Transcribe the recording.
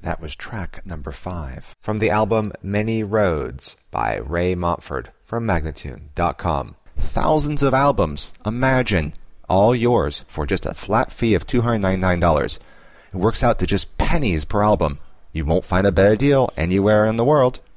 That was track number 5. From the album Many Roads by Ray Montford from Magnatune.com. Thousands of albums, imagine, all yours for just a flat fee of $299. It works out to just pennies per album. You won't find a better deal anywhere in the world.